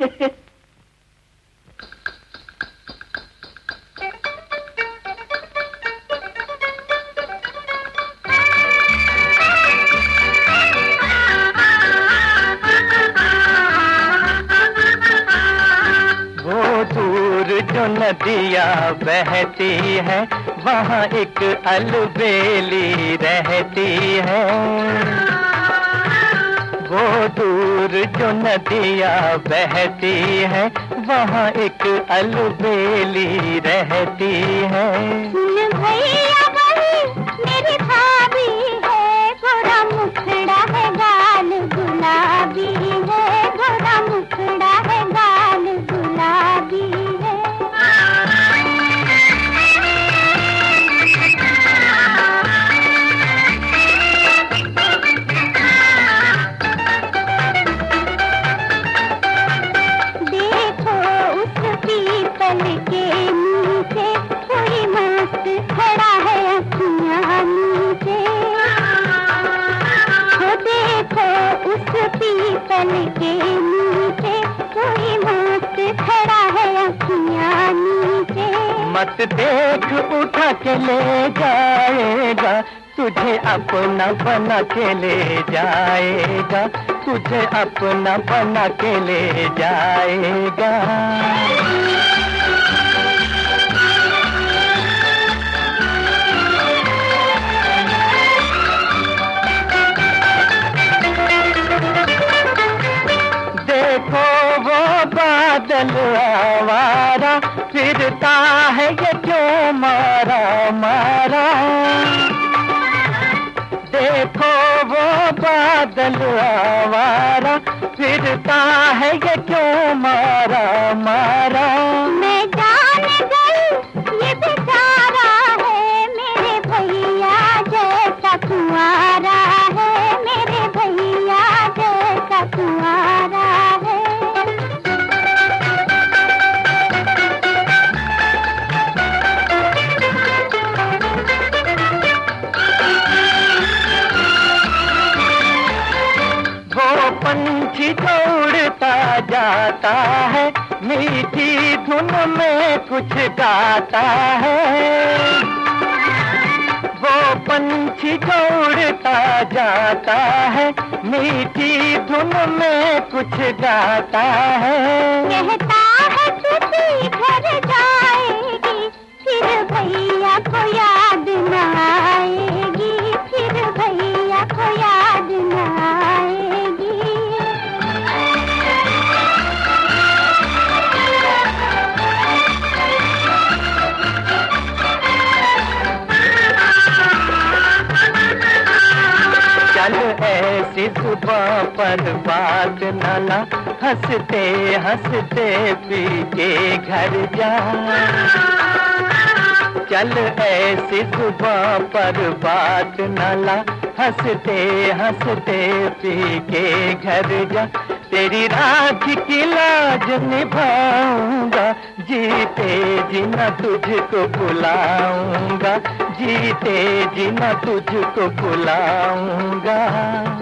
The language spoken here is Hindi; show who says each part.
Speaker 1: जो नदियाँ बहती है वहाँ एक अलबेली रहती है। वो दूर जो नदियाँ बहती है वहाँ एक अलबेली रहती है।
Speaker 2: भैया वही मेरी भाभी है, गोरा मुखड़ा है गाल गुलाबी है, गोरा मुखड़ा है गाल गुलाबी है। देखो उस पीपल के नीचे कोई मस्त खड़ा है अखियाँ नीचे। देखो उस पीपल के नीचे कोई मस्त खड़ा है अखियाँ नीचे।
Speaker 1: मत देख उठा के ले जाएगा, तुझे अपना बना के ले जाएगा, तुझे अपना बना के ले जाएगा। देखो वो बादल आवारा फिरता है ये क्यों मारा मारा। देखो वो बादल आवारा फिरता है ये क्यों मारा मारा।
Speaker 2: मैं जान गई ये बेचारा है मेरे भैया जैसा कुंवारा है, मेरे भैया जैसा कुंवारा है।
Speaker 1: पंछी दौड़ता जाता है, मीठी धुन में कुछ गाता है। वो पंछी दौड़ता जाता है, मीठी धुन में कुछ गाता है।
Speaker 2: कहता है किसी घर जाएगी, फिर भैया को याद न आएगी, फिर भैया को याद न आएगी।
Speaker 1: चल ऐसी जुबां पर बात न ला, हंसते हंसते पी के घर जा। चल ऐसी जुबां पर बात न ला, हंसते हंसते पी के घर जा। तेरी राज की लाज निभाऊंगा, जीते जी न तुझको बुलाऊंगा, जीते जी न तुझको बुलाऊंगा।